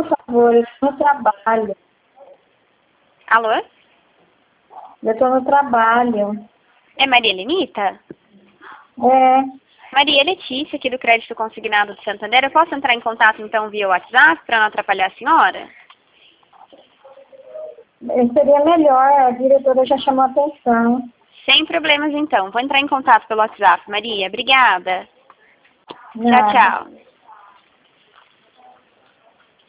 um favor, eu estou no trabalho. Alô? Eu estou no trabalho. É Maria Lenita? É, Maria Letícia, aqui do Crédito Consignado de Santander. Eu posso entrar em contato, então, via WhatsApp, para não atrapalhar a senhora? seria melhor, a diretora já chamou a atenção. Sem problemas, então. Vou entrar em contato pelo WhatsApp. Maria, obrigada. Tchau, Nada. tchau.